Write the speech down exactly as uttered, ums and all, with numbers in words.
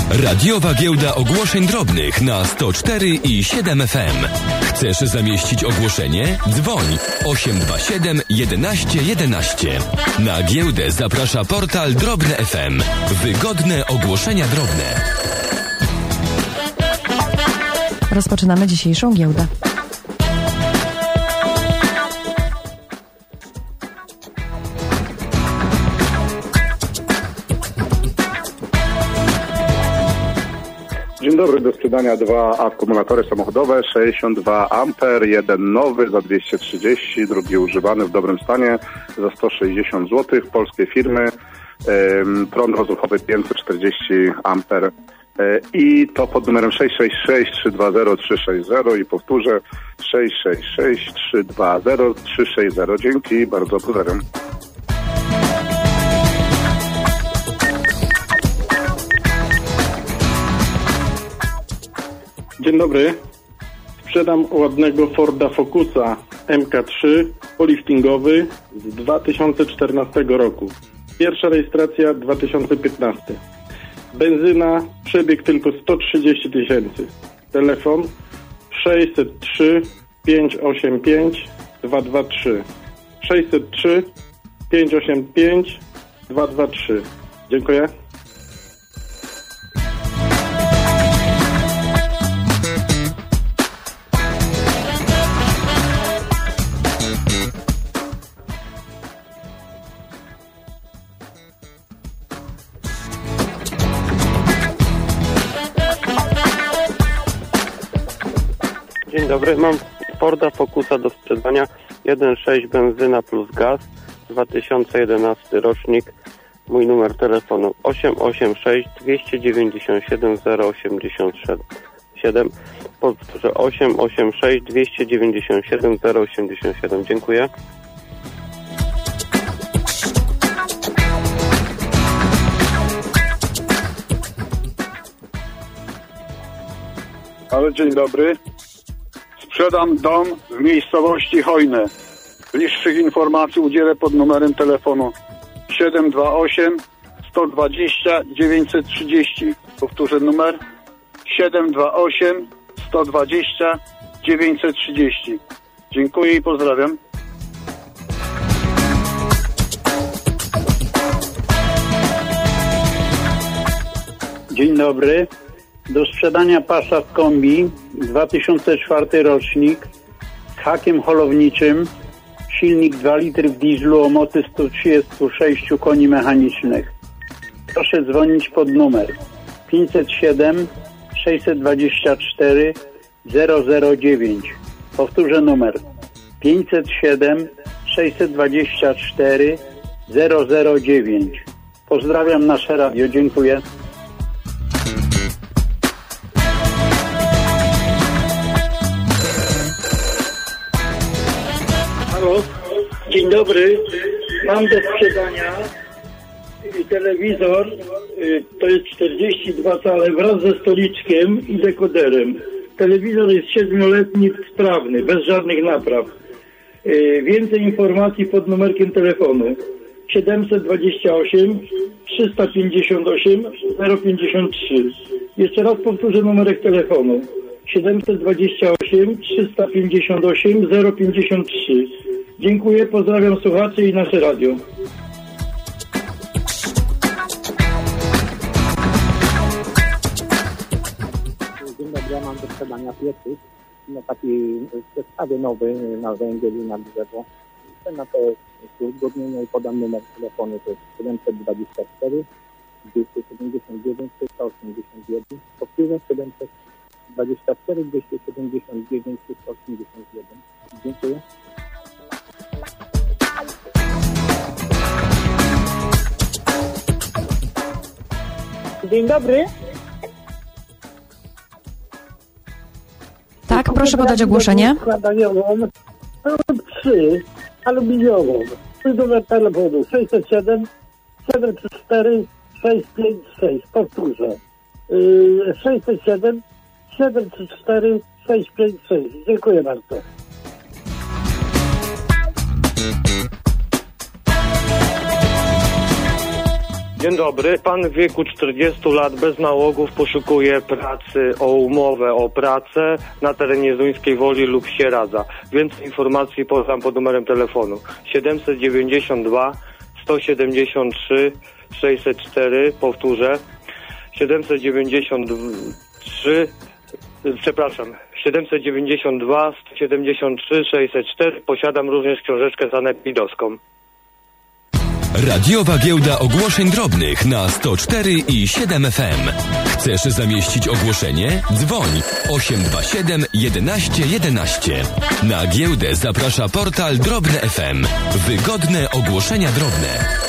Radiowa Giełda Ogłoszeń Drobnych na sto cztery i siedem F M. Chcesz zamieścić ogłoszenie? Dzwoń osiem dwa siedem jedenaście jedenaście. Na giełdę zaprasza portal Drobne F M. Wygodne ogłoszenia drobne. Rozpoczynamy dzisiejszą giełdę. Dzień dobry, do sprzedania dwa akumulatory samochodowe, sześćdziesiąt dwa amper, jeden nowy za dwieście trzydzieści, drugi używany w dobrym stanie za sto sześćdziesiąt złotych, polskie firmy, ym, prąd rozruchowy pięćset czterdzieści amper yy, i to pod numerem sześć sześć sześć trzy dwa zero trzy sześć zero i powtórzę sześć sześć sześć trzy dwa zero trzy sześć zero. Dzięki, bardzo pozdrawiam. Dzień dobry. Sprzedam ładnego Forda Focusa M K trzy poliftingowy z dwa tysiące czternastego roku. Pierwsza rejestracja dwa tysiące piętnasty. Benzyna, przebieg tylko sto trzydzieści tysięcy. Telefon sześćset trzy pięćset osiemdziesiąt pięć dwa dwa trzy. sześćset trzy pięćset osiemdziesiąt pięć dwa dwa trzy. Dziękuję. Dzień dobry, mam Forda Focusa do sprzedania, jeden przecinek sześć benzyna plus gaz, dwa tysiące jedenasty rocznik, mój numer telefonu osiem osiem sześć dwieście dziewięćdziesiąt siedem zero osiemdziesiąt siedem, powtórzę osiem osiem sześć dwieście dziewięćdziesiąt siedem zero osiemdziesiąt siedem, dziękuję. Ale dzień dobry. Sprzedam dom w miejscowości Hojne. Bliższych informacji udzielę pod numerem telefonu siedem dwa osiem sto dwadzieścia dziewięćset trzydzieści. Powtórzę numer siedem dwa osiem sto dwadzieścia dziewięćset trzydzieści. Dziękuję i pozdrawiam. Dzień dobry. Do sprzedania Passat Kombi, dwa tysiące czwarty rocznik, z hakiem holowniczym, silnik dwa litry w dieslu o mocy sto trzydzieści sześć koni mechanicznych. Proszę dzwonić pod numer pięćset siedem sześćset dwadzieścia cztery zero zero dziewięć. Powtórzę numer pięćset siedem sześćset dwadzieścia cztery zero zero dziewięć. Pozdrawiam nasze radio, dziękuję. Halo, dzień dobry. Mam do sprzedania telewizor, to jest czterdzieści dwa cale wraz ze stoliczkiem i dekoderem. Telewizor jest siedmioletni, sprawny, bez żadnych napraw. Więcej informacji pod numerkiem telefonu siedemset dwadzieścia osiem trzysta pięćdziesiąt osiem zero pięćdziesiąt trzy. Jeszcze raz powtórzę numerek telefonu siedemset dwadzieścia osiem trzysta pięćdziesiąt osiem zero pięćdziesiąt trzy. Dziękuję, pozdrawiam słuchaczy i nasze radio. Dzień dobry, ja mam do sprzedania piecyk na takiej zestawie nowy na węgiel i na drzewo. Cena to jest uzgodnienie i podam numer telefonu, to jest siedemset dwadzieścia cztery dwieście siedemdziesiąt dziewięć trzysta osiemdziesiąt jeden. Powtórzę siedemset dwadzieścia cztery dwieście siedemdziesiąt dziewięć trzysta osiemdziesiąt jeden. Dziękuję. Dzień dobry. Tak, proszę podać ogłoszenie. Składaniową trzy aluminiową. Numer telefonu sześćset siedem siedem trzy cztery sześć pięć sześć. Powtórzę. Yy, sześćset siedem siedem trzy cztery sześć pięć sześć. Dziękuję bardzo. Dzień dobry. Pan w wieku czterdziestu lat bez nałogów poszukuje pracy o umowę o pracę na terenie Zduńskiej Woli lub Sieradza. Więcej informacji podam pod numerem telefonu siedemset dziewięćdziesiąt dwa sto siedemdziesiąt trzy sześćset cztery. Powtórzę. siedemset dziewięćdziesiąt trzy, przepraszam, siedemset dziewięćdziesiąt dwa sto siedemdziesiąt trzy sześćset cztery. Posiadam również książeczkę sanepidowską. Radiowa giełda ogłoszeń drobnych na sto cztery i siedem F M. Chcesz zamieścić ogłoszenie? Dzwoń osiem dwa siedem jedenaście jedenaście. Na giełdę zaprasza portal Drobne F M. Wygodne ogłoszenia drobne.